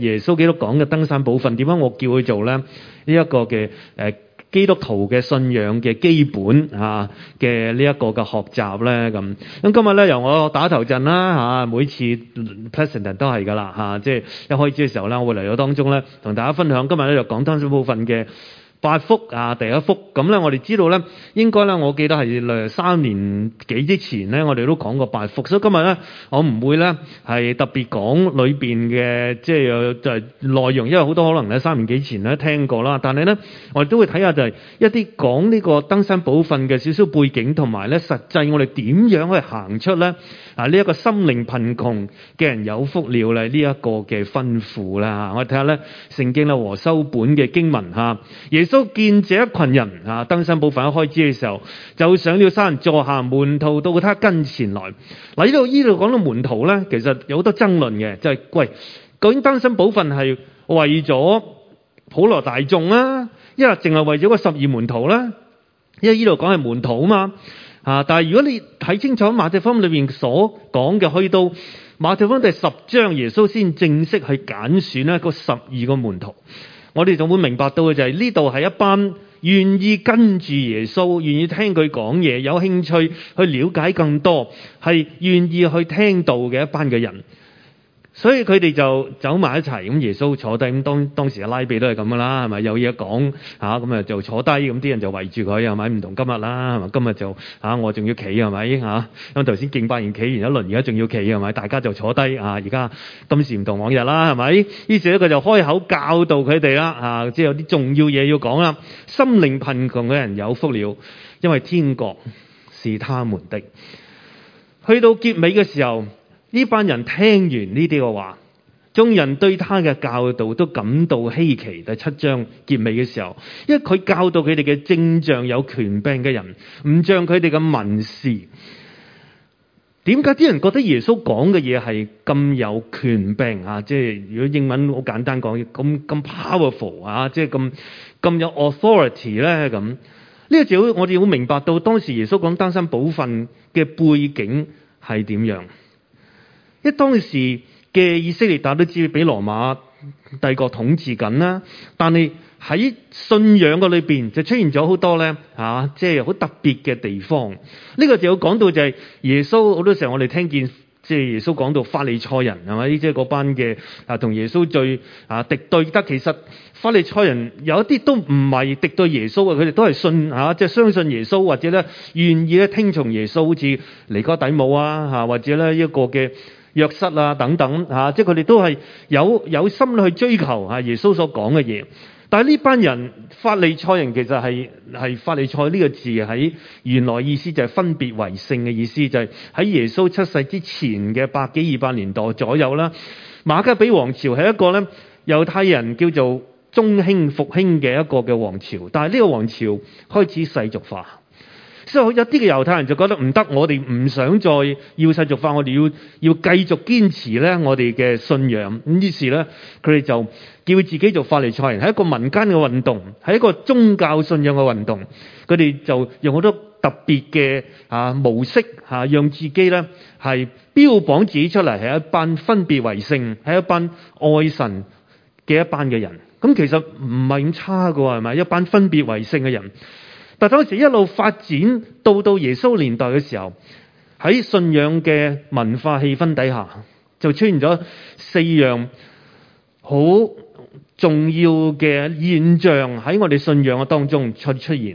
耶穌基督講嘅登山寶訓，點解我叫佢做咧呢一個嘅基督徒嘅信仰嘅基本嘅呢一個嘅學習咧咁。咁今日咧由我打頭陣啦每次 presentation 都係噶啦即係一開始嘅時候咧，我會嚟到當中咧同大家分享。今日咧就講登山寶訓嘅8福第一福。咁咧我哋知道咧，應該咧我記得係3年幾之前咧，我哋都講過8福。所以今日咧我唔會咧係特別講裏邊嘅即係就係內容，因為好多可能咧3年幾前咧聽過啦。但係咧我哋都會睇下就係一啲講呢個登山寶訓嘅少少背景，同埋咧實際我哋點樣去行出咧呢一個心靈貧窮嘅人有福了呢一個嘅吩咐啦。我哋睇下咧聖經咧和修本嘅經文耶穌見這一群人登山寶訓一開始嘅時候，就上了山坐下，門徒到他跟前來。嗱，呢度講到門徒咧，其實有好多爭論嘅，就係喂，究竟登山寶訓係為咗普羅大眾啊，因為淨係為咗個12門徒啦？因為呢度講係門徒啊嘛但係如果你睇清楚馬太福音裏邊所講嘅，去到馬太福音第10章，耶穌先正式去揀選咧個12個門徒。我哋就會明白到嘅就係呢度係一班願意跟住耶穌，願意聽佢講嘢，有興趣去了解更多，係願意去聽道嘅一班嘅人。所以佢哋就走埋一齊，咁耶穌坐低，咁當時嘅拉比都係咁噶啦，係咪有嘢講咁就坐低，咁啲人就圍住佢，係咪唔同今日啦？係咪今日就我仲要企，係咪咁頭先敬拜完企完一輪，而家仲要企，係咪大家就坐低而家今時唔同往日啦，係咪？於是咧佢就開口教導佢哋啦即係有啲重要嘢要講啦。心靈貧窮嘅人有福了，因為天國是他們的。去到結尾嘅時候，呢班人聽完呢啲嘅話，眾人對他嘅教導都感到稀奇。第7章結尾嘅時候，因為佢教導佢哋嘅正像有權柄嘅人，唔像佢哋嘅文士。點解啲人覺得耶穌講嘅嘢係咁有權柄即係如果英文好簡單講，咁 powerful 即係咁有 authority 咧？咁呢個就我哋會明白到當時耶穌講登山寶訓嘅背景係點樣。因為當時嘅以色列大家都知俾羅馬帝國統治緊啦，但係喺信仰嘅裏邊就出現咗好多咧即係好特別嘅地方。呢個就要講到就係耶穌好多時候我哋聽見即係耶穌講到法利賽人係咪？即係嗰班嘅同耶穌最敵對得。其實法利賽人有一啲都唔係敵對耶穌佢哋都係信即係相信耶穌，或者咧願意咧聽從耶穌，好似尼哥底母或者咧一個嘅約瑟等等即係佢哋都係有心去追求耶穌所講嘅嘢。但係呢班人法利賽人其實係法利賽呢個字喺原來意思就係分別為聖嘅意思，就係喺耶穌出世之前嘅100幾200年代左右啦。馬加比王朝係一個咧猶太人叫做中興復興嘅一個嘅王朝，但係呢個王朝開始世俗化。所以有啲嘅猶太人就覺得唔得，我哋唔想再要世俗化，我哋要繼續堅持咧我哋嘅信仰。咁於是咧佢哋就叫自己做法利賽人，係一個民間嘅運動，係一個宗教信仰嘅運動。佢哋就用好多特別嘅模式讓自己咧係標榜自己出嚟係一班分別為聖，係一班愛神嘅一班嘅人。咁其實唔係咁差㗎喎，係咪？一班分別為聖嘅人。但當時一路發展到耶穌年代嘅時候，喺信仰嘅文化氣氛底下，就出現咗4樣好重要嘅現象喺我哋信仰嘅當中出現。呢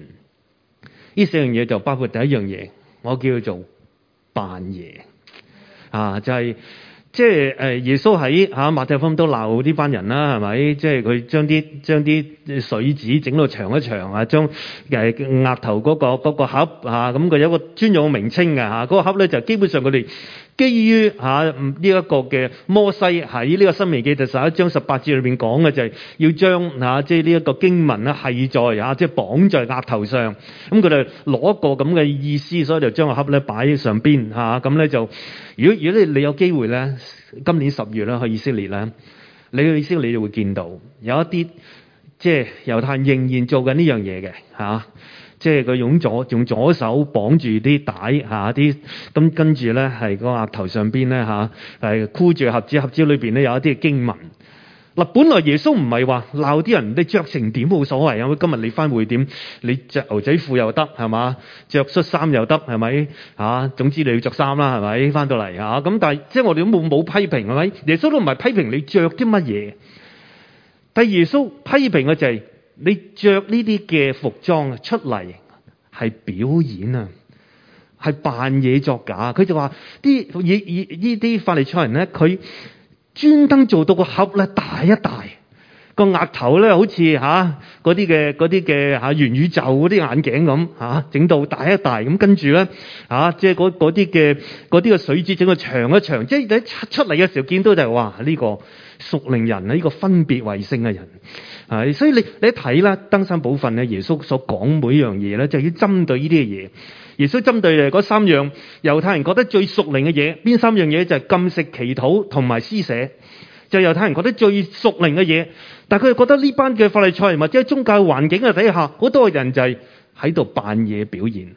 4樣嘢就包括第一樣嘢，我叫做扮嘢就係即係耶穌喺馬太福音都鬧呢班人啦，係咪？即係佢將啲水紙整到長一長將額頭嗰個盒咁佢有一個專用名稱嘅嗰個盒咧，就基本上佢哋基於呢一個嘅摩西喺呢個申命記第11章18節裏邊講嘅，就係要將即係呢一個經文咧係在即係綁在額頭上。咁佢哋攞一個咁嘅意思，所以就將個盒咧擺喺上邊咁咧就如果你有機會咧，今年10月咧去以色列咧，你去以色列你就會見到有一啲即係猶太人仍然做緊呢樣嘢嘅即係佢用左手綁住啲帶啲咁，跟住咧係個額頭上邊咧係箍住盒子，盒子裏邊咧有一啲經文。 嗱，本來耶穌唔係話鬧啲人，你着成點冇所謂啊！今日你翻會點，你着牛仔褲又得係嘛，着恤衫又得係咪啊？總之你要着衫啦係咪？翻到嚟啊咁，但係即係我哋都冇批評係咪？耶穌都唔係批評你着啲乜嘢，但係耶穌批評嘅就係你着呢啲嘅服裝出嚟係表演啊，係扮嘢作假。佢就話呢啲法利賽人咧，佢專登做到個盒咧大一大，個額頭咧好似嗰啲嘅元宇宙嗰啲眼鏡咁整到大一大咁，跟住咧即係嗰啲嘅水珠整個長一長，即係你出嚟嘅時候見到就係哇呢個屬靈人啊，呢個分別為聖嘅人所以你一睇啦，登山寶訓咧，耶穌所講每樣嘢咧，就要針對呢啲嘅嘢。耶穌針對嗰3樣猶太人覺得最屬靈嘅嘢，邊3樣嘢就係禁食、祈禱同埋施捨，就係猶太人覺得最屬靈嘅嘢。但係佢哋覺得呢班嘅法利賽人或者喺宗教環境嘅底下，好多人就係喺度扮嘢表現。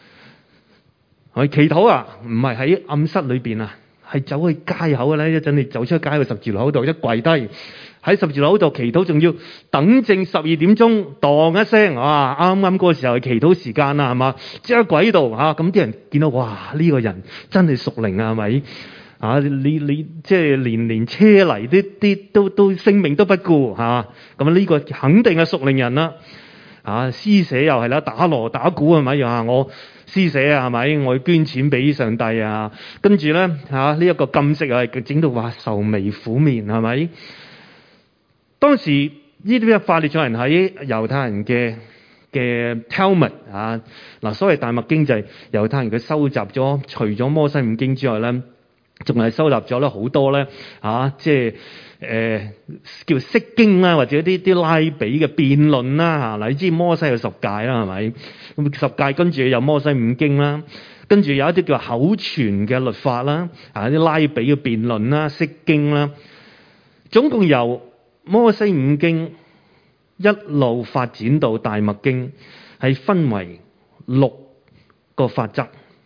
祈禱唔係喺暗室裏邊係走去街口嘅咧。一陣你走出街去十字路口度，一跪低喺十字路口度祈禱，仲要等正12點鐘，當一聲啱啱嗰個時候係祈禱時間啦，係嘛？即刻跪喺度咁啲人見到哇呢個人真係屬靈啊，係咪你即係連車嚟啲都性命都不顧咁呢個肯定係屬靈人啦。施捨又係啦，打鑼打鼓係咪？又話我施捨係咪？我要捐錢俾上帝跟住咧呢一個禁食係整到話愁眉苦面係咪？當時呢啲法利賽人喺猶太人嘅 Talmud 所謂大麥經就係猶太人佢收集咗除咗摩西五經之外咧，仲係收集咗咧好多咧即係叫釋經啦，或者啲拉比嘅辯論啦你知摩西有10誡啦係咪？咁10誡跟住有摩西五經啦，跟住有一啲叫口傳嘅律法啦，啲拉比嘅辯論啦、釋經啦，總共由摩西五經一路發展到大麥經，係分為6個法則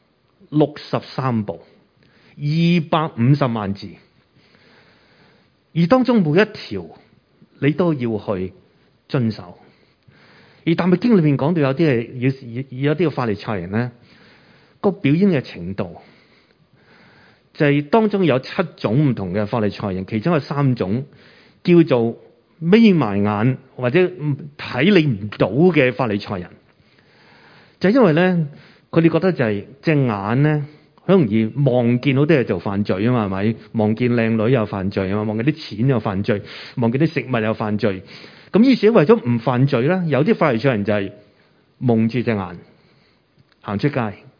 ，63部，250萬字，而當中每一條你都要去遵守。而大麥經裏面講到有啲係有啲嘅法利賽人咧，個表演嘅程度就係當中有7種唔同嘅法利賽人，其中有3種叫做眯埋眼或者睇你唔到嘅法利賽人，就因為咧佢哋覺得就係隻眼咧好容易望見到啲嘢就犯罪啊嘛，係咪？望見靚女又犯罪啊嘛，望見啲錢又犯罪，望見啲食物又犯罪。咁於是為咗唔犯罪啦，有啲法利賽人就係蒙住隻眼行出街。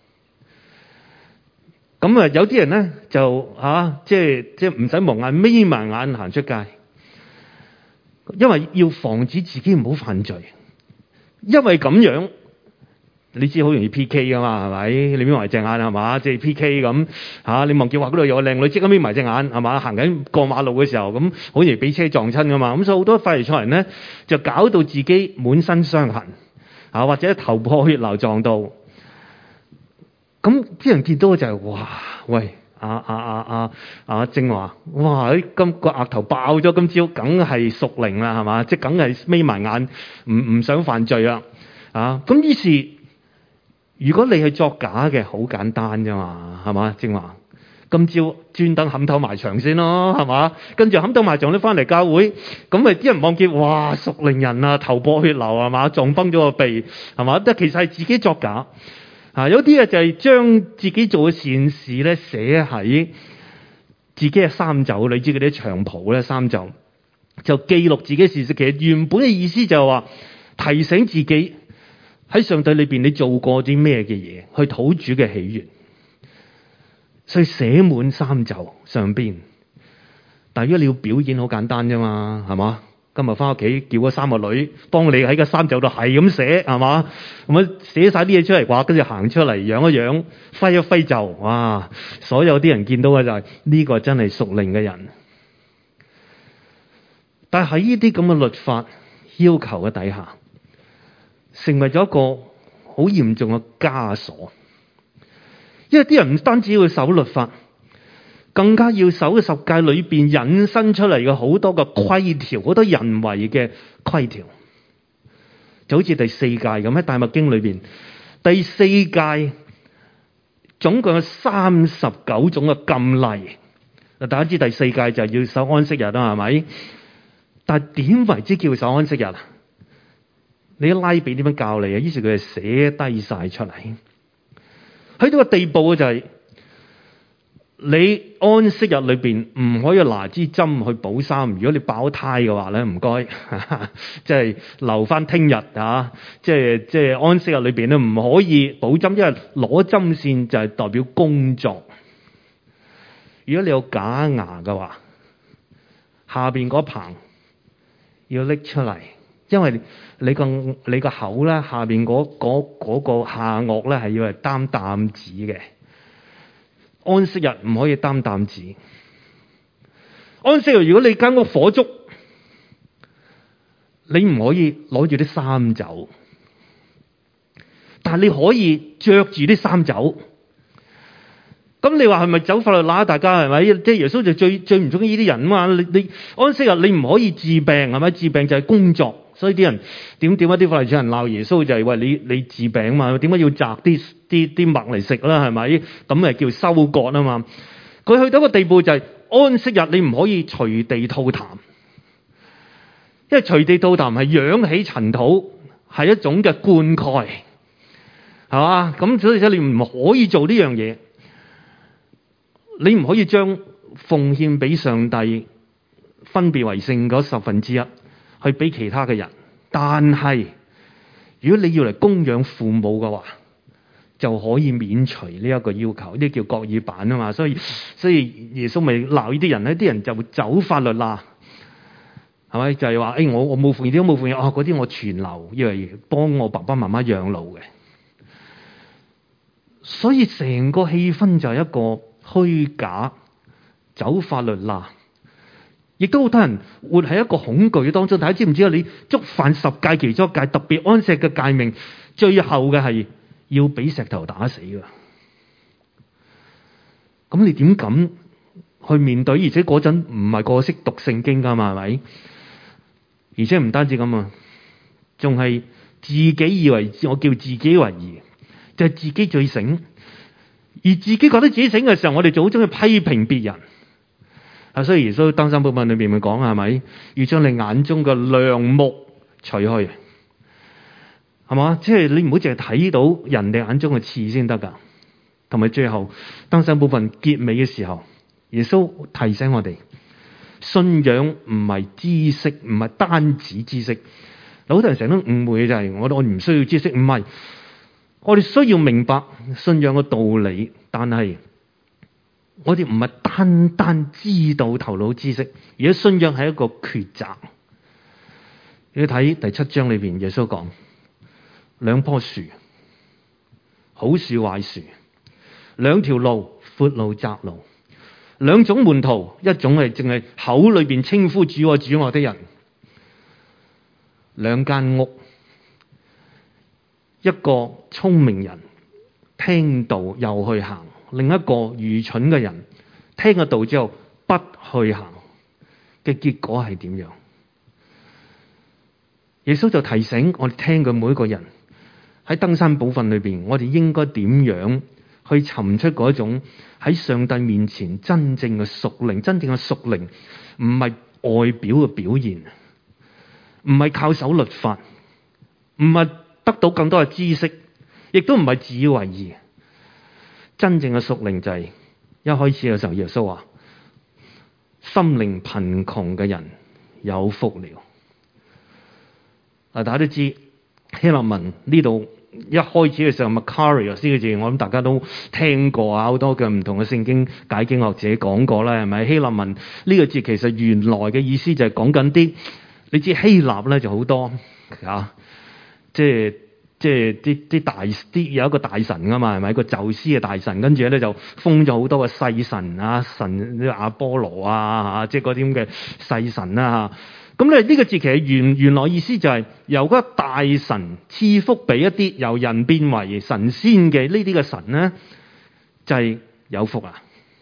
咁有啲人咧就即係唔使蒙眼，眯埋眼行出街。因為要防止自己唔好犯罪，因為咁樣你知好容易 PK 噶嘛，係咪？你眯埋隻眼係嘛，即係 PK 咁你望見話嗰度有個靚女，即刻眯埋隻眼係嘛，行緊過馬路嘅時候咁，好容易俾車撞親噶嘛。咁所以好多法利賽人咧就搞到自己滿身傷痕或者頭破血流撞到。咁啲人見到就係哇喂！正話，哇！今個額頭爆咗，今朝梗係屬靈啦，係嘛？即係梗係眯埋眼，唔想犯罪啦，咁於是，如果你係作假嘅，好簡單啫嘛，係嘛？正話，今朝專登冚頭埋牆先咯，係嘛？跟住冚頭埋牆都翻嚟教會，咁咪啲人望見，哇！屬靈人啊，頭破血流係嘛？撞崩咗個鼻係嘛？其實係自己作假。有啲就係將自己做嘅善事咧寫喺自己嘅衫袖，你知嗰啲長袍咧衫袖，就記錄自己嘅事實。其實原本嘅意思就係話提醒自己喺上帝裏邊你做過啲咩嘅嘢，去討主嘅喜悅，所以寫滿衫袖上邊。但係如果你要表演，好簡單啫嘛，係嘛？今日翻屋企叫嗰3個女幫你喺個衫袖度係咁寫，係嘛？咁寫晒啲嘢出嚟話，跟住行出嚟揚一揚，揮一揮袖，哇！所有啲人見到嘅就係呢個真係屬靈嘅人。但係喺呢啲咁嘅律法要求嘅底下，成為咗一個好嚴重嘅枷鎖。因為啲人唔單止要守律法， 更加要守十誡裏邊引申出嚟嘅好多嘅規條，好多人為嘅規條，就好似第四誡咁喺大麥經裏邊，第四誡總共有39種嘅禁例。嗱，大家知第四誡就係要守安息日啦，係咪？但係點為之叫守安息日啊？你拉比點樣教你啊？於是佢就寫低晒出嚟，去到個地步就係、是。你安息日裏邊唔可以拿支針去補衫，如果你爆胎嘅話咧，唔該，即係留翻聽日啊！即係安息日裏邊咧唔可以補針，因為攞針線就係代表工作。如果你有假牙嘅話，下邊嗰棚要拎出嚟，因為你個口咧下邊嗰個下顎咧係要係擔擔子嘅。安息日唔可以擔擔子。安息日如果你間屋火燭，你唔可以攞住啲衫走，但係你可以着住啲衫走。咁你話係咪走法律啦？大家係咪？即係耶穌就最唔中意呢啲人啊嘛！你安息日你唔可以治病係咪？治病就係工作。所以啲人點一啲法利賽人鬧耶穌就係話你治病啊嘛，點解要摘啲麥嚟食啦？係咪？咁咪叫收割啊嘛。佢去到一個地步就係、是、安息日你唔可以隨地吐痰，因為隨地吐痰係揚起塵土，係一種嘅灌溉，係嘛？咁所以你唔可以做呢樣嘢，你唔可以將奉獻俾上帝分別為聖嗰1/10。去俾其他嘅人，但係如果你要嚟供養父母嘅話，就可以免除呢一個要求，呢叫國語版啊嘛。所以耶穌咪鬧呢啲人咧，啲人就會走法律啦，係咪？就係話我冇奉獻，都冇奉獻，嗰啲我存留，因為幫我爸爸媽媽養老嘅。所以成個氣氛就係一個虛假，走法律啦。亦都好多人活喺一個恐懼當中。大家知唔知道？你觸犯10誡其中一誡，特別安息嘅誡命，最後嘅係要俾石頭打死噶。咁你點敢去面對？而且嗰陣唔係個個識讀聖經噶嘛，係咪？而且唔單止咁啊，仲係自己以為我叫自己為義，就係自己最醒。而自己覺得自己醒嘅時候，我哋就好中意批評別人。所以耶穌登山寶訓裏邊咪講係咪？要將你眼中嘅梁木除去，係嘛？即係你唔好淨係睇到人哋眼中嘅刺先得噶。同埋最後登山寶訓結尾嘅時候，耶穌提醒我哋，信仰唔係知識，唔係單止知識。好多人成日都誤會嘅就係我唔需要知識，唔係，我哋需要明白信仰嘅道理，但係我哋唔係單單知道頭腦知識，而且信仰係一個抉擇。你睇第7章裏邊，耶穌講兩棵樹，好樹壞樹，兩條路，闊路窄路，兩種門徒，一種係淨係口裏邊稱呼主我主我的人，兩間屋，一個聰明人聽道又去行，另一個愚蠢嘅人聽咗道之後不去行，嘅結果係點樣？耶穌就提醒我哋聽嘅每一個人喺登山寶訓裏邊，我哋應該點樣去尋出嗰種喺上帝面前真正嘅屬靈，真正嘅屬靈唔係外表嘅表現，唔係靠守律法，唔係得到更多嘅知識，亦都唔係自以為義。真正嘅屬靈就係一開始嘅時候，耶穌話：心靈貧窮嘅人有福了。大家都知希臘文呢度一開始嘅時候 Makarios 呢個字，我諗大家都聽過啊，好多嘅唔同嘅聖經解經學者講過啦，係咪？希臘文呢個字其實原來嘅意思就係講緊啲，你知希臘咧就好多啊，即係啲大啲有一個大神噶嘛，係咪？一個宙斯嘅大神，跟住咧就封咗好多個細神啊，神啲阿波羅啊，即係嗰啲咁嘅細神啦嚇。咁咧呢個字其實原來意思就係由嗰個大神賜福俾一啲由人變為神仙嘅呢啲嘅神咧，就係有福啊！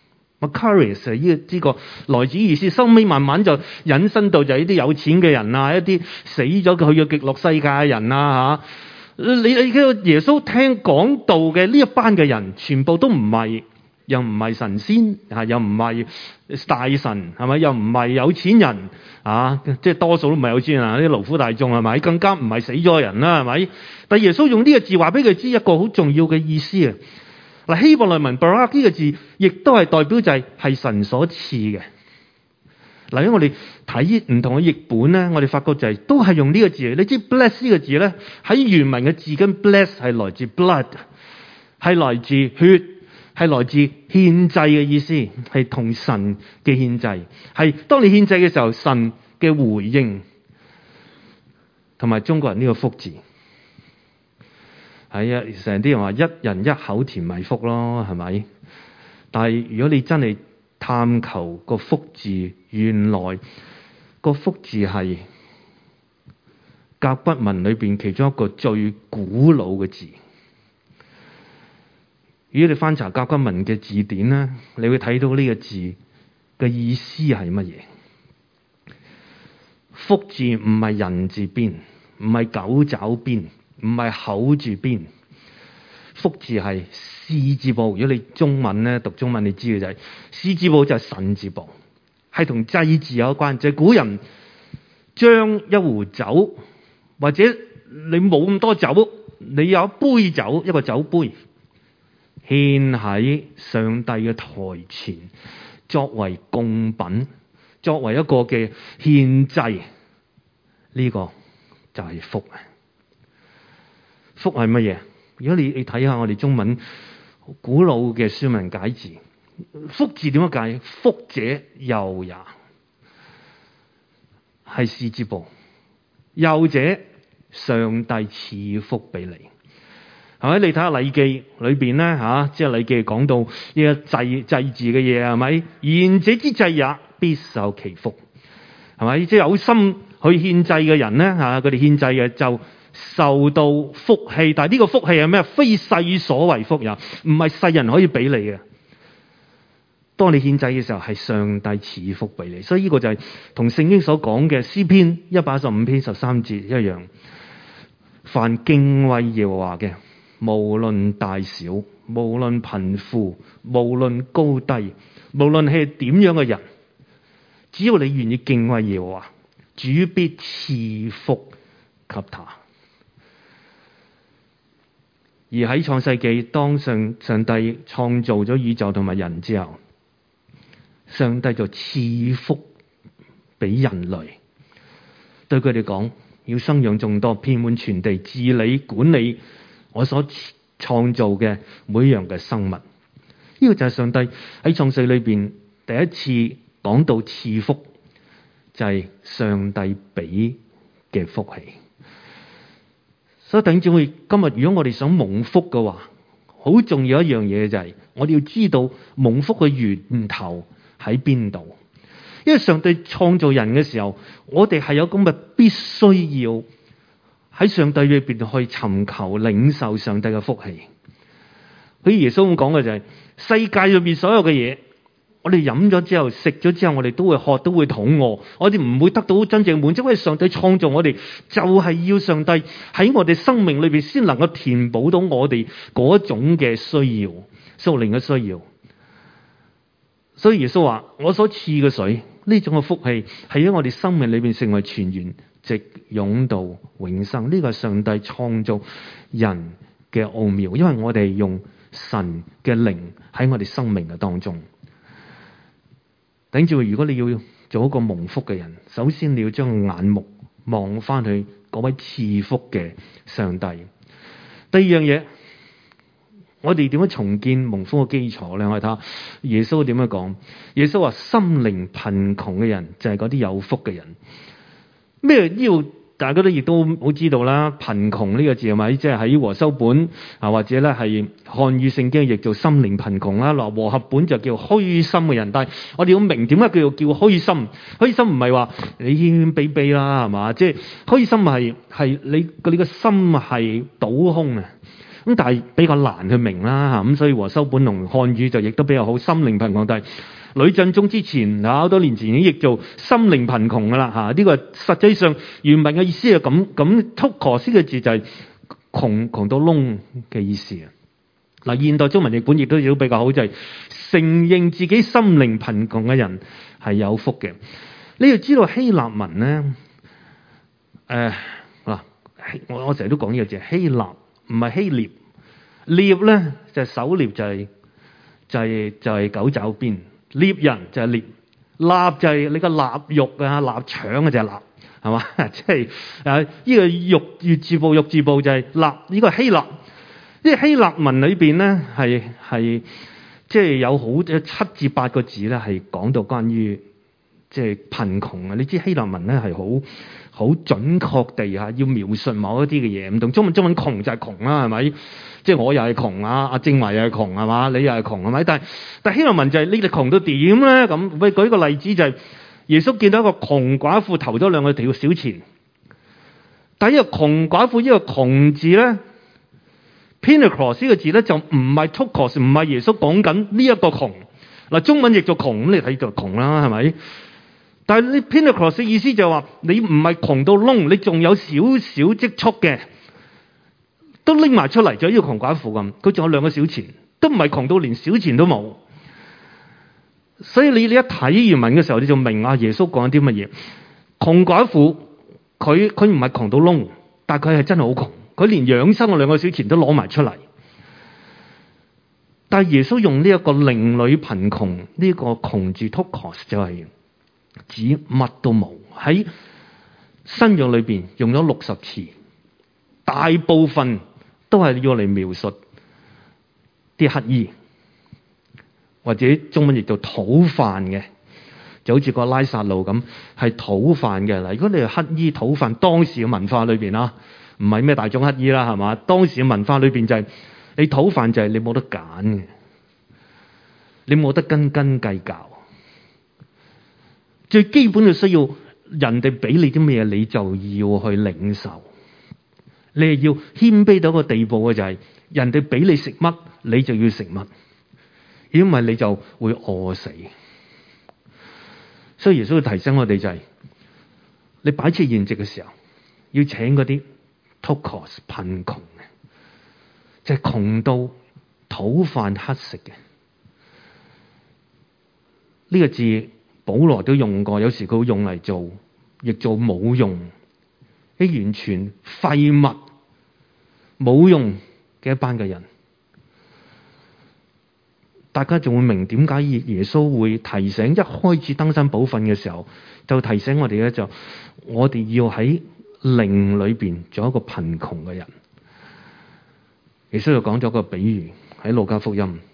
Macarius 係呢個來自意思，收尾慢慢就引申到就係呢啲有錢嘅人啊，一啲死咗去咗極樂世界嘅人啊嚇。你個耶穌聽講道嘅呢一班嘅人，全部都唔係，又唔係神仙啊，又唔係大神係咪？又唔係有錢人啊，即係多數都唔係有錢人啊，啲勞苦大眾係咪？更加唔係死咗人啦係咪？但耶穌用呢個字話俾佢知一個好重要嘅意思啊！嗱，希伯來文 barak 呢個字，亦都係代表就係神所賜嘅。嗱，因為我哋睇唔同嘅譯本咧，我哋發覺就係都係用呢個字。你知 bless 呢個字咧，喺原文嘅字根 bless 係來自 blood， 係來自血，係來自獻祭嘅意思，係同神嘅獻祭，係當你獻祭嘅時候，神嘅回應，同埋中國人呢個福字。係啊，成啲人話一人一口甜米福咯，係咪？但係如果你真係探求個福字，原來個福字係甲骨文裏邊其中一個最古老嘅字。如果你翻查甲骨文嘅字典咧，你會睇到呢個字嘅意思係乜嘢？福字唔係人字邊，唔係狗爪邊，唔係口字邊，福字係士字部。如果你中文咧讀中文，你知嘅就係士字部就係神字部，係同祭祀有關。就係古人將一壺酒，或者你冇咁多酒，你有一杯酒，一個酒杯，獻喺上帝嘅台前，作為供品，作為一個嘅獻祭，呢個就係福。福係乜嘢？如果你睇下我哋中文古老嘅書文解字，福字點樣解？福者佑也，係士字部。佑者，上帝賜福俾你，係咪？你睇下禮記裏邊咧吓，即係禮記講到呢個祭祀嘅嘢，係咪？賢者之祭也，必受其福，係咪？即係有心去獻祭嘅人咧吓，佢哋獻祭嘅就受到福氣。但係呢個福氣係咩？非世所為福也，唔係世人可以俾你嘅。當你獻祭嘅時候，係上帝賜福俾你。所以呢個就係同聖經所講嘅詩篇115篇13節一樣。凡敬畏耶和華嘅，無論大小，無論貧富，無論高低，無論係點樣嘅人，只要你願意敬畏耶和華，主必賜福給他。而喺創世記，當上帝創造咗宇宙同埋人之後，上帝就賜福俾人類，對佢哋講，要生養眾多，遍滿全地，治理管理我所創造嘅每樣嘅生物。呢個就係上帝喺創世裏邊第一次講到賜福，就係上帝俾嘅福氣。所以弟兄姊妹，今日如果我哋想蒙福嘅話，好重要一樣嘢就係我哋要知道蒙福嘅源頭喺邊度。因為上帝創造人嘅時候，我哋係有咁嘅必須要喺上帝裏邊去尋求領受上帝嘅福氣。好似耶穌咁講嘅就係，世界裏邊所有嘅嘢，我哋飲咗之後，食咗之後，我哋都會渴，都會肚餓，我哋唔會得到真正滿足。因為上帝創造我哋，就係要上帝喺我哋生命裏邊先能夠填補到我哋嗰種嘅需要，屬靈嘅需要。所以耶穌話：我所賜嘅水，呢種嘅福氣係喺我哋生命裏邊成為泉源，直湧到永生。呢個係上帝創造人嘅奧妙，因為我哋用神嘅靈喺我哋生命嘅當中。等住，如果你要做一個蒙福嘅人，首先你要將眼目望翻去嗰位賜福嘅上帝。第二樣嘢，我哋點樣重建蒙福嘅基礎咧？我哋睇下耶穌點樣講。耶穌話：心靈貧窮嘅人就係嗰啲有福嘅人。咩要？大家都亦都好知道啦，貧窮呢個字係咪？即係喺和修本啊，或者咧係漢語聖經譯做心靈貧窮啦。嗱，和合本就叫虛心嘅人。但係我哋要明點解叫虛心？虛心唔係話你謙謙卑卑啦，係嘛？即係虛心係你個心係倒空啊， 咁但係比較難去明啦嚇，咁所以和修本龍漢語就譯得比較好，心靈貧窮。但係呂振中之前好多年前已經譯做心靈貧窮噶啦嚇，呢個實際上原文嘅意思係咁，Tokos嘅字就係窮到窿嘅意思啊。嗱，現代中文譯本亦都比較好，就係承認自己心靈貧窮嘅人係有福嘅。你要知道希臘文咧，我成日都講呢個字，希臘唔係希臘，獵咧就係狩獵，就係狗爪邊，獵人就係獵，臘就係你個臘肉啊，臘腸啊就係臘，係嘛？即係呢個玉字部就係臘，呢個係希臘。呢個希臘文裏邊咧係即係有7至8個字咧，係講到關於即係貧窮啊！你知希臘文咧係好準確地要描述某一啲嘅嘢，唔同中文窮就係窮啦，係咪？即係我又係窮啊，阿正華又係窮係嘛？你又係窮係咪？但係希臘文就係你哋窮到點咧？咁喂，舉個例子就係耶穌見到一個窮寡婦投咗2條小錢，但係呢個窮寡婦呢個窮字咧。Pentecost 呢個字咧就唔係 Tokos， 唔係耶穌講緊呢一個窮。嗱，中文譯做窮，咁你睇就窮啦，係咪？但係你 Pentecost 嘅意思就係話你唔係窮到窿，你仲有少少積蓄嘅，都拎埋出嚟，就呢個窮寡婦咁，佢仲有2個小錢，都唔係窮到連小錢都冇。所以你一睇原文嘅時候，你就明耶穌講緊啲乜嘢。窮寡婦佢唔係窮到窿，但係佢係真係好窮。佢連養生嘅2個小錢都攞埋出嚟，但係耶穌用呢一個另類貧窮呢個窮字 Tokos 就係指乜都冇。喺新約裏邊用咗60次，大部分都係要嚟描述啲乞兒，或者中文譯做討飯嘅，就好似個拉撒路咁係討飯嘅。嗱，如果你係乞兒討飯，當時嘅文化裏邊唔係咩大眾乞兒啦，係嘛？當時嘅文化裏邊就係你討飯就係你冇得揀嘅，你冇得斤斤計較。最基本嘅需要，人哋俾你啲咩嘢，你就要去領受。你係要謙卑到一個地步嘅，就係人哋俾你食乜，你就要食乜，因為你就會餓死。所以耶穌要提醒我哋就係，你擺設筵席嘅時候，要請嗰啲Tokos 貧窮嘅，即係窮到討飯乞食嘅。呢個字保羅都用過，有時佢會用嚟做，亦做冇用，啲完全廢物、冇用嘅一班嘅人。大家仲會明點解耶穌會提醒，一開始登山寶訓嘅時候，就提醒我哋咧，就我哋要喺靈裏邊做一個貧窮嘅人。耶穌就講咗個比喻喺路加福音，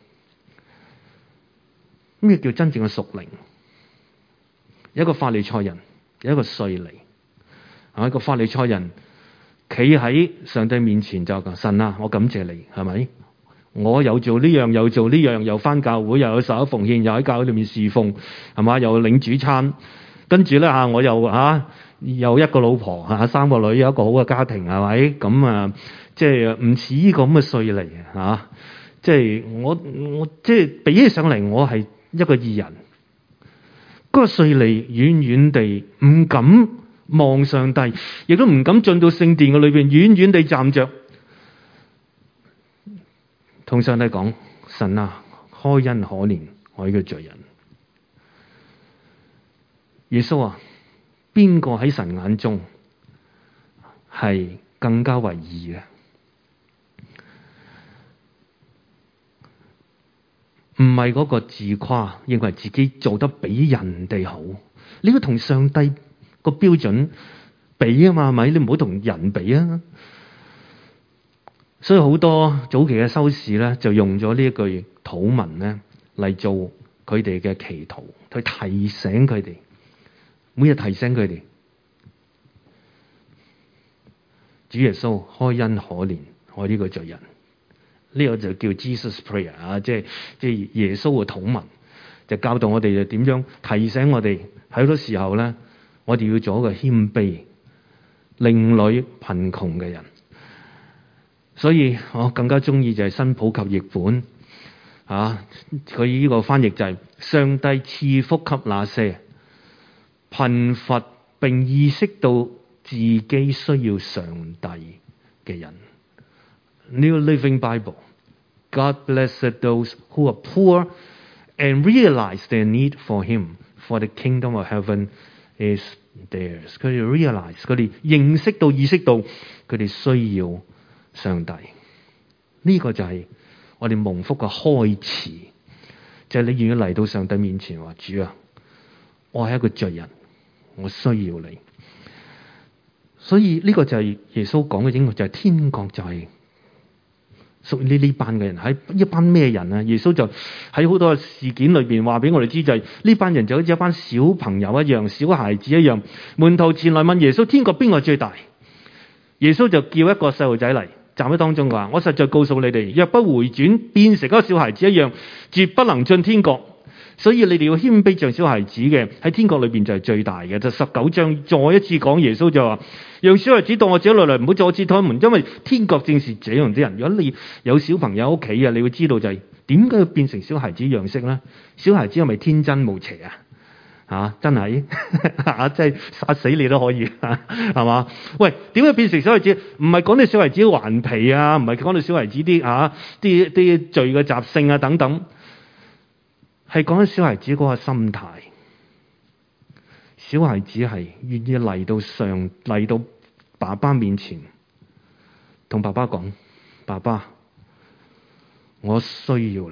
咩叫真正嘅屬靈？有一個法利賽人，有一個稅吏，係咪？一個法利賽人企喺上帝面前就講：神啊，我感謝你，係咪？我又做呢樣，又做呢樣，又返教會，又有11奉獻，又喺教會裏面侍奉，係嘛？又領主餐，跟住咧我又一個老婆3個女，有一個好嘅家庭，係咪？咁即係唔似呢個咁嘅稅吏啊！即係我即係比起上嚟，我係一個義人。嗰個稅吏遠遠地唔敢望上帝，亦都唔敢進到聖殿嘅裏邊，遠遠地站着，同上帝講：神啊，開恩可憐我呢個罪人。耶穌啊，邊個喺神眼中係更加為義嘅？唔係嗰個自誇，認為自己做得比人哋好。你要同上帝個標準比啊嘛，係咪？你唔好同人比啊。所以好多早期嘅修士咧，就用咗呢一句禱文咧嚟做佢哋嘅祈禱，去提醒佢哋，每日提醒佢哋，主耶穌開恩可憐我呢個罪人。呢個就叫 Jesus Prayer 啊，即係耶穌嘅禱文，就教導我哋就點樣提醒我哋喺好多時候咧，我哋要做一個謙卑、另類貧窮嘅人。 所以我更加中意就係新普及譯本佢呢個翻譯就係上帝賜福給那些貧乏並意識到自己需要上帝嘅人。New Living Bible。God blessed those who are poor and realize their need for Him, for the kingdom of heaven is theirs。佢哋 realize， 佢哋認識到、意識到佢哋需要上帝。呢個就係我哋蒙福嘅開始，就係你願意嚟到上帝面前話：主啊，我係一個罪人，我需要你。所以呢個就係耶穌講嘅應該就係天國就係屬於呢班嘅人。喺一班咩人啊？耶穌就喺好多事件裏邊話俾我哋知，就係呢班人就好似一班小朋友一樣，小孩子一樣。門徒前來問耶穌：天國邊個最大？耶穌就叫一個細路仔嚟站喺當中，話：我實在告訴你哋，若不回轉變成一個小孩子一樣，絕不能進天國。所以你哋要謙卑像小孩子嘅，喺天國裏邊就係最大嘅。就19章再一次講，耶穌就話：讓小孩子到我這裏來，唔好阻止他們，因為天國正是這樣啲人。如果你有小朋友喺屋企啊，你會知道就係點解要變成小孩子樣式咧？小孩子係咪天真無邪啊？真係即係殺死你都可以係嘛？喂，點解變成小孩子？唔係講到小孩子頑皮啊，唔係講到小孩子啲罪嘅習性啊等等。係講緊小孩子嗰個心態，小孩子係願意嚟到爸爸面前，同爸爸講：爸爸，我需要你。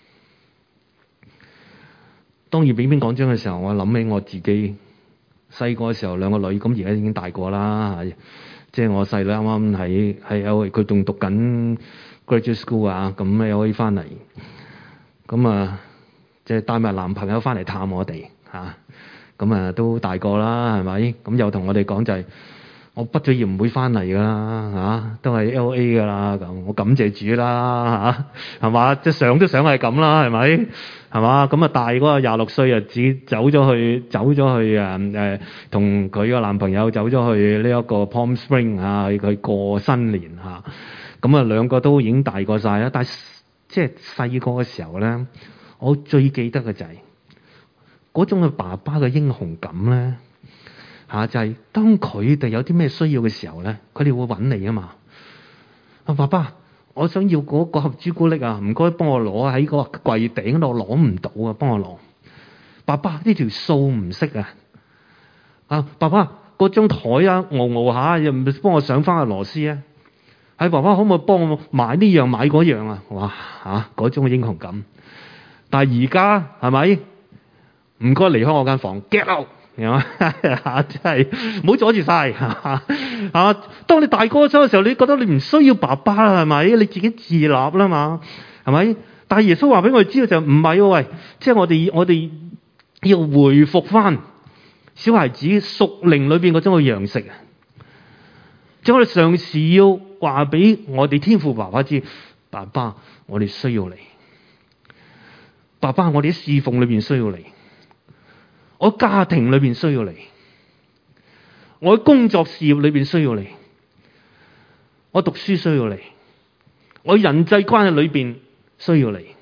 當然，邊講章嘅時候，我諗起我自己細個嘅時候，兩個女，咁而家已經大個啦。即係我細女啱啱喺佢仲讀緊 graduate school 啊，咁又可以翻嚟，咁即係帶埋男朋友翻嚟探我哋咁都大個啦，係咪？咁又同我哋講就係我畢咗業唔會翻嚟噶啦，都係 LA 噶啦。咁我感謝主啦，係嘛？即係想都想係咁啦，係咪？係嘛？咁大嗰個26歲日子走咗去同佢個男朋友走咗去呢一個 Palm Spring 去過新年咁兩個都已經大個晒啦。但係即係細個嘅時候咧，我最記得嘅就係嗰種嘅爸爸嘅英雄感咧就係當佢哋有啲咩需要嘅時候咧，佢哋會揾你啊嘛。爸爸，我想要嗰盒朱古力啊，唔該幫我攞，喺個櫃頂度攞唔到啊，幫我攞。爸爸，呢條數唔識爸爸，嗰張台熬下又唔幫我上翻個螺絲啊。係爸爸，可唔可以幫我買呢樣買嗰樣啊？哇嗰種嘅英雄感。但係而家係咪唔該離開我間房 ，get out， 真係唔好阻住晒當你大個咗嘅時候，你覺得你唔需要爸爸啦，係咪？你自己自立啦嘛，係咪？但係耶穌話俾我哋知道就唔係喂，即係我哋要回復翻小孩子屬靈裏邊嗰種嘅樣式啊！即係我哋嘗試要話俾我哋天父爸爸知，爸爸，我哋需要你。爸爸，我哋喺侍奉裏邊需要你，我家庭裏邊需要你，我喺工作事業裏邊需要你，我讀書需要你，我人際關係裏邊需要你，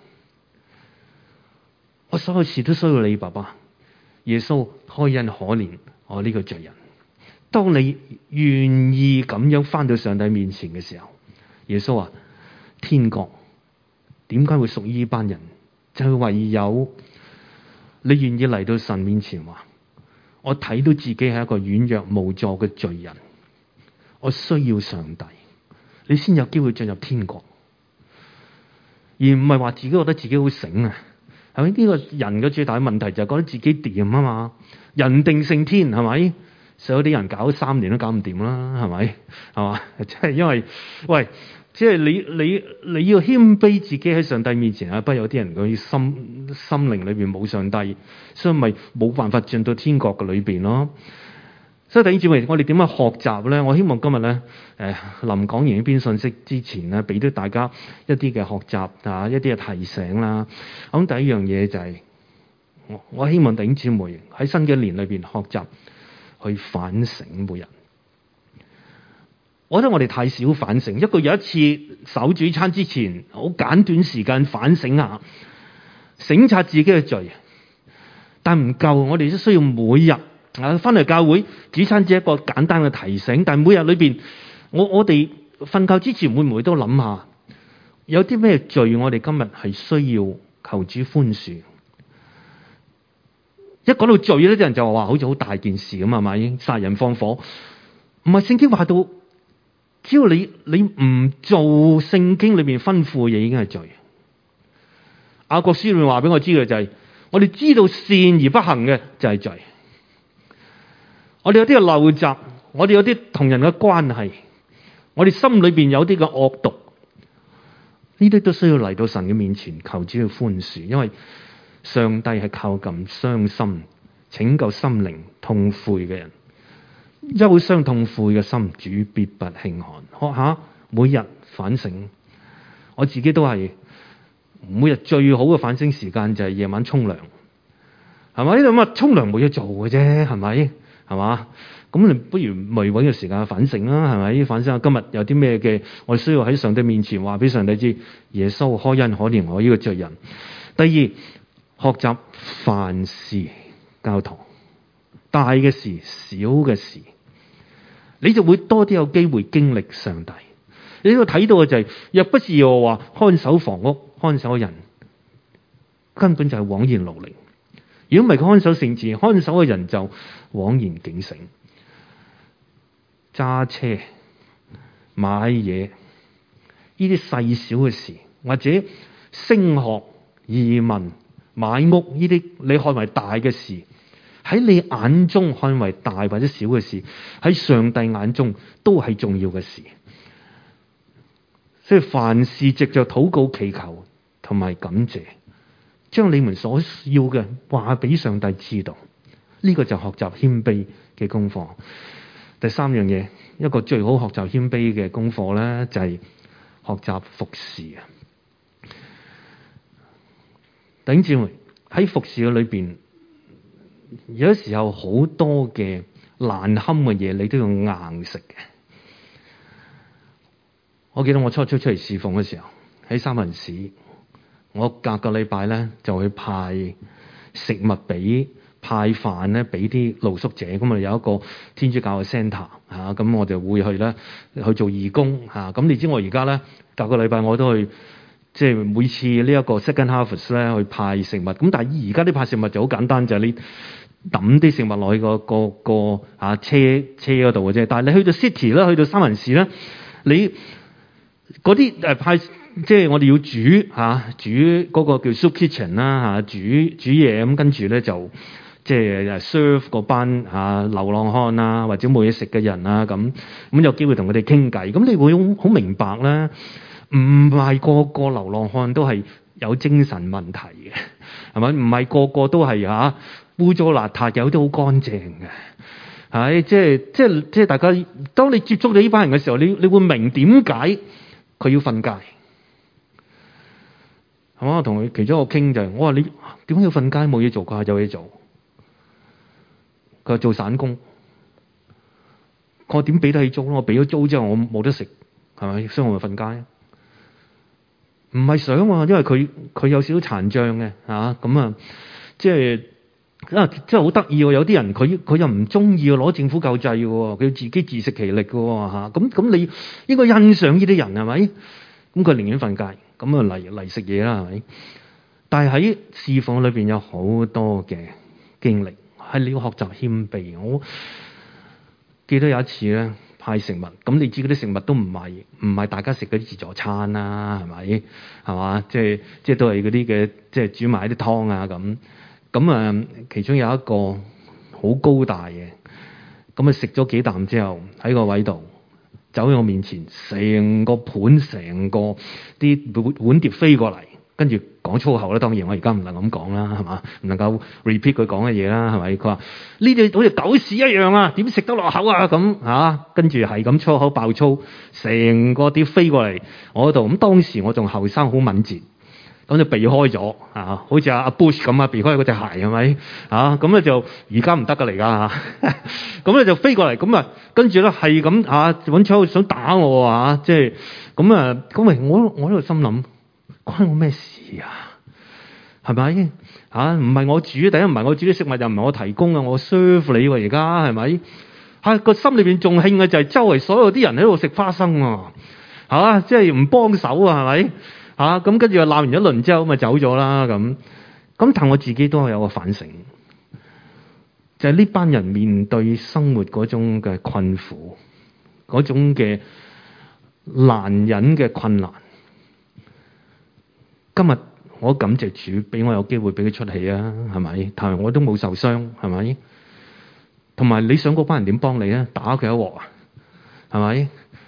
我所有事都需要你，爸爸。耶穌開恩可憐我呢個罪人。當你願意咁樣返到上帝面前嘅時候，耶穌話：天國點解會屬於呢班人？就係唯有你願意嚟到神面前話：我睇到自己係一個軟弱無助嘅罪人，我需要上帝，你先有機會進入天國，而唔係話自己覺得自己好醒啊！係咪？呢個人嘅最大嘅問題就係覺得自己掂啊嘛，人定勝天，係咪？所以有啲人搞3年都搞唔掂啦，係咪？係嘛？即係因為喂。即係你要謙卑自己喺上帝面前不過有啲人佢心靈裏邊冇上帝，所以咪冇辦法進到天國嘅裏邊咯。所以弟兄姊妹，我哋點樣學習咧？我希望今日咧臨講完呢篇信息之前咧，俾到大家一啲嘅學習一啲嘅提醒啦。咁第一樣嘢就係我希望弟兄姊妹喺新嘅一年裏邊學習去反省每日。 我覺得我哋太少反省。一個有一次守主餐之前，好簡短時間反省下，省察自己嘅罪，但唔夠。我哋都需要每日翻嚟教會主餐，只係一個簡單嘅提醒。但係每日裏邊，我哋瞓覺之前會唔會都諗下，有啲咩罪我哋今日係需要求主寬恕？一講到罪咧，啲人就話好似好大件事咁係咪？殺人放火，唔係聖經話到，只要你唔做聖經裏面吩咐嘅嘢，已經係罪。雅各書裏面話俾我知嘅就係，我哋知道善而不行嘅就係罪。我哋有啲嘅陋習，我哋有啲同人嘅關係，我哋心裏邊有啲嘅惡毒，呢啲都需要嚟到神嘅面前求主去寬恕，因為上帝係靠近傷心、拯救心靈痛悔嘅人。憂傷痛悔嘅心，主必不輕看。學下每日反省，我自己都係每日最好嘅反省時間就係夜晚沖涼，係咪？咁啊，沖涼冇嘢做嘅啫，係咪？係嘛？咁你不如咪搵個時間反省啦，係咪？反省下今日有啲咩嘅，我需要喺上帝面前話俾上帝知，耶穌開恩可憐我呢個罪人。第二，學習凡事交託，大嘅事、小嘅事，你就會多啲有機會經歷上帝。你呢度睇到嘅就係，若不是我話看守房屋、看守人，根本就係枉然勞力。如果唔係看守聖寺，看守嘅人就枉然警醒。揸車、買嘢，呢啲細小嘅事，或者升學、移民、買屋，呢啲你看為大嘅事，喺你眼中看為大或者小嘅事，喺上帝眼中都係重要嘅事。所以凡事藉着禱告祈求同埋感謝，將你們所要嘅話俾上帝知道，呢個就學習謙卑嘅功課。第三樣嘢，一個最好學習謙卑嘅功課咧，就係學習服侍啊！弟兄姊妹，喺服侍嘅裏邊，有時候好多嘅難堪嘅嘢，你都要硬食嘅。我記得我初出嚟侍奉嘅時候，喺三藩市，我隔個禮拜咧就去派食物派飯咧俾啲露宿者。咁啊有一個天主教嘅 centre 嚇，咁我就會去咧去做義工嚇。咁你知我而家咧隔個禮拜我都去，即係每次呢一個 second harvest 咧去派食物。咁但係而家啲派食物就好簡單，就係你抌啲食物落去個車嗰度嘅啫。但係你去到 city 啦，去到三藩市咧，你嗰啲派，即係我哋要煮嗰個叫 soup kitchen 啦，煮嘢，咁跟住咧就即係 serve 嗰班流浪漢啊，或者冇嘢食嘅人啊，咁有機會同佢哋傾偈。咁你會好明白咧，唔係個個流浪漢都係有精神問題嘅，係咪？唔係個個都係污糟邋遢，有啲好乾淨嘅。係即係大家，當你接觸到呢班人嘅時候，你會明點解佢要瞓街。係嘛？我同佢其中一個傾就係，我話你點解要瞓街？冇嘢做，佢話有嘢做。佢話做散工。我話點俾得起租？我俾咗租之後，我冇得食，係咪？所以我咪瞓街。唔係想喎，因為佢有少少殘障嘅咁啊，即係好得意喎！有啲人佢又唔中意攞政府救濟嘅喎，佢要自己自食其力嘅喎。咁你應該欣賞呢啲人係咪？咁佢寧願瞓街。咁啊嚟食嘢啦，係咪？但係喺侍奉裏邊有好多嘅經歷，係你要學習謙卑。我記得有一次咧派食物，咁你知嗰啲食物都唔係大家食嗰啲自助餐啦，係咪？係嘛？即係都係嗰啲嘅，即係煮埋啲湯啊咁。咁啊，其中有一個好高大嘅，咁啊食咗幾啖之後喺個位度，走喺我面前，成個盤成個啲碗碟飛過嚟，跟住講粗口啦。當然我而家唔能咁講啦，係嘛？唔能夠 repeat 佢講嘅嘢啦，係咪？佢話呢啲好似狗屎一樣啊，點食得落口啊？咁跟住係咁粗口爆粗，成個碟飛過嚟我度。咁當時我仲後生，好敏捷， 咁就避開咗啊，好似阿 Bush 咁啊，避開嗰隻鞋係咪啊？咁咧就而家唔得㗎嚟㗎嚇，咁咧就飛過嚟，咁啊跟住咧係咁啊揾槍想打我啊，即係咁啊咁咪我喺度心諗關我咩事啊？係咪啊？唔係我煮，第一唔係我煮啲食物，又唔係我提供啊，我 serve 你喎而家係咪？嚇個心裏邊仲興嘅就係周圍所有啲人喺度食花生啊！嚇，即係唔幫手啊，係咪？嚇咁跟住又鬧完一輪之後，咪走咗啦咁。咁但我自己都係有個反省，就係呢班人面對生活嗰種嘅困苦，嗰種嘅難忍嘅困難。今日我感謝主，俾我有機會俾佢出氣啊，係咪？但係我都冇受傷，係咪？同埋你想嗰班人點幫你啊？打佢一鑊啊，係咪？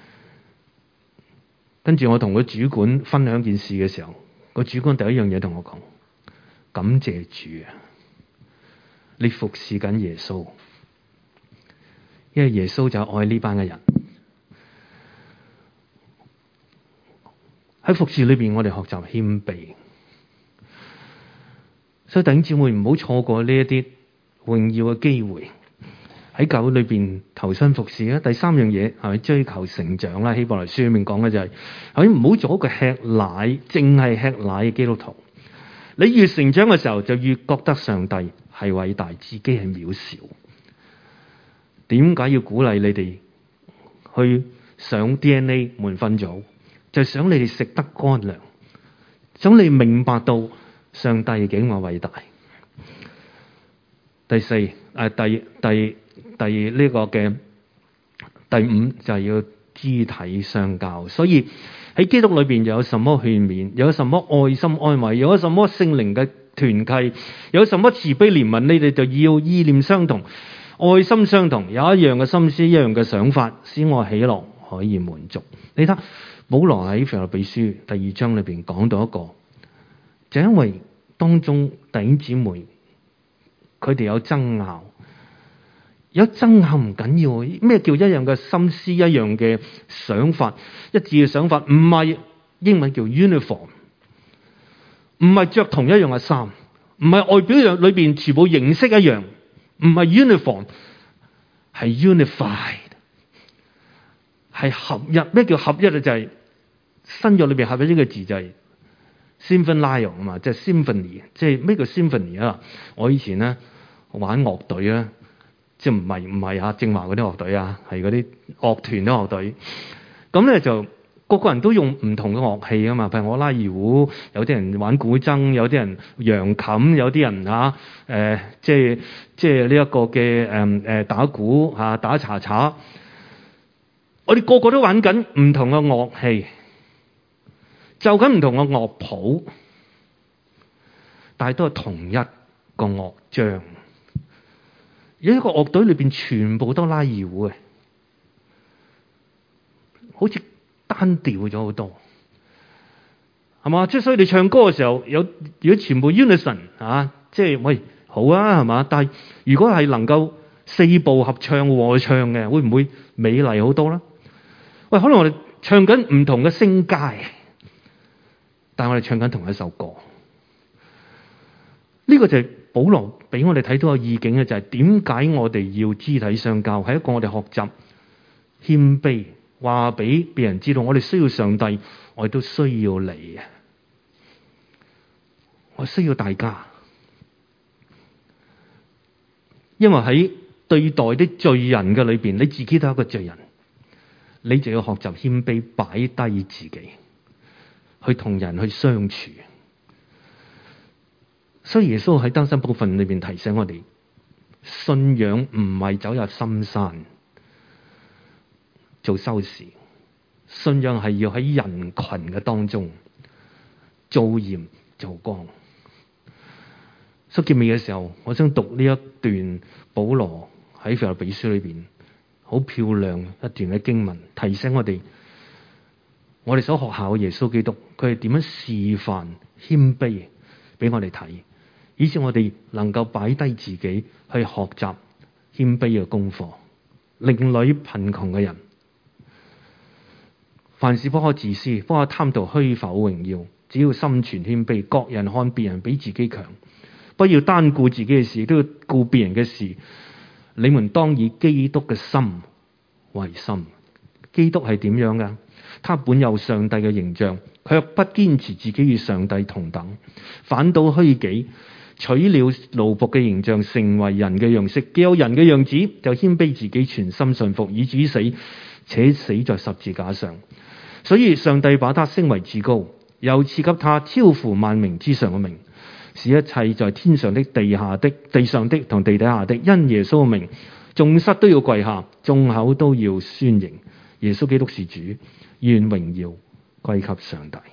跟住我同個主管分享件事嘅時候，個主管第一樣嘢同我講：感謝主啊，你服侍緊耶穌，因為耶穌就愛呢班嘅人。喺服侍裏邊，我哋學習謙卑，所以弟兄姊妹唔好錯過呢一啲榮耀嘅機會。喺教會裏邊投身服侍啊！第三樣嘢係咪追求成長啦？希伯來書裏面講嘅就係唔好做一個吃奶，淨係吃奶嘅基督徒。你越成長嘅時候，就越覺得上帝係偉大，自己係渺小。點解要鼓勵你哋去上 DNA 門訓組？就想你哋食得乾糧，想你明白到上帝幾咁偉大。第四第呢個嘅第五就係要肢體相交，所以喺基督裏邊有什麼勸勉，有什麼愛心安慰，有什麼聖靈嘅團契，有什麼慈悲憐憫，你哋就要意念相同，愛心相同，有一樣嘅心思，一樣嘅想法，使我喜樂可以滿足。你睇保羅喺腓立比書第2章裏邊講到一個，就因為當中弟兄姊妹佢哋有爭拗。有爭拗唔緊要，咩叫一樣嘅心思，一樣嘅想法，一致嘅想法？唔係英文叫 uniform， 唔係着同一樣嘅衫，唔係外表裏邊全部形式一樣，唔係 uniform， 係 unified， 係合一。咩叫合一啊？就係新約裏邊合一呢個字就係 symphony 啊嘛，即係 symphony， 即係咩叫 symphony 啊？我以前咧玩樂隊啊。即係唔係啊？正話嗰啲樂隊啊，係嗰啲樂團啲樂隊。咁咧就個個人都用唔同嘅樂器啊嘛。譬如我拉二胡，有啲人玩古箏，有啲人揚琴，有啲人即係呢一個嘅打鼓嚇，打查查。我哋個個都玩緊唔同嘅樂器，就緊唔同嘅樂譜，但係都係同一個樂章。有一個樂隊裏邊全部都拉二胡嘅，好似單調咗好多，係嘛？即係所以你唱歌嘅時候，如果全部 unison 即係喂好啊，係嘛？但係如果係能夠4部合唱和唱嘅，會唔會美麗好多咧？喂，可能我哋唱緊唔同嘅聲階，但係我哋唱緊同一首歌，呢個就係保羅俾我哋睇到個意境嘅，就係點解我哋要肢體相交，係一個我哋學習謙卑，話俾別人知道我哋需要上帝，我哋都需要你啊！我需要大家，因為喺對待啲罪人嘅裏邊，你自己都係一個罪人，你就要學習謙卑，擺低自己，去同人去相處。所以耶穌喺登山寶訓裏邊提醒我哋，信仰唔係走入深山做修士，信仰係要喺人群嘅當中做鹽做光。所以結尾嘅時候，我想讀呢一段保羅喺腓立比書裏邊好漂亮一段嘅經文，提醒我哋所學校嘅耶穌基督，佢係點樣示範謙卑俾我哋睇，以致我哋能夠擺低自己去學習謙卑嘅功課。另類貧窮嘅人，凡事不可自私，不可貪圖虛浮榮耀， 只要心存謙卑，各人看別人比自己強，不要單顧自己嘅事，都要顧別人嘅事。你們當以基督嘅心為心。基督係點樣㗎？他本有上帝嘅形象，卻不堅持自己與上帝同等，反倒虛己，取了奴僕嘅形象，成為人嘅樣式。既有人嘅樣子，就謙卑自己，全心信服，以至於死，且死在十字架上。所以上帝把他升為至高，又賜給他超乎萬名之上嘅名，使一切在天上的、地下的、地上的同地底下的，因耶穌嘅名，眾膝都要跪下，眾口都要宣認耶穌基督是主，願榮耀歸給上帝。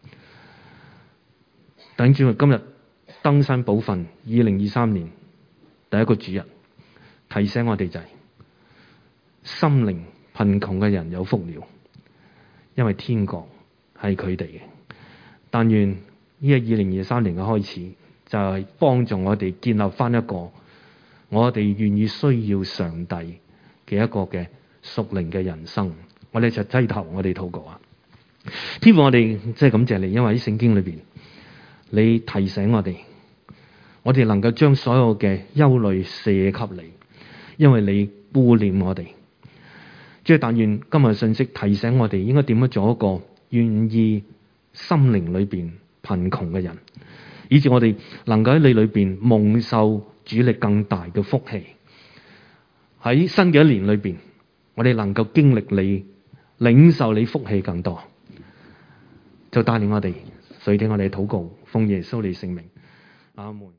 弟兄姊妹，今日登山寶訓2023年第一個主日，提醒我哋就係心靈貧窮嘅人有福了，因為天國係佢哋嘅。但願呢個2023年嘅開始，就係幫助我哋建立翻一個我哋願意需要上帝嘅一個嘅屬靈嘅人生。我哋就低頭，我哋禱告啊！天父，我哋真係感謝你，因為喺聖經裏邊，你提醒我哋能夠將所有嘅憂慮卸給你，因為你顧念我哋。即係但願今日嘅信息提醒我哋應該點樣做一個願意心靈裏邊貧窮嘅人，以致我哋能夠喺你裏邊蒙受主力更大嘅福氣。喺新嘅一年裏邊，我哋能夠經歷你，領受你福氣更多，就帶領我哋，垂聽我哋嘅禱告，奉耶穌你聖名，阿門。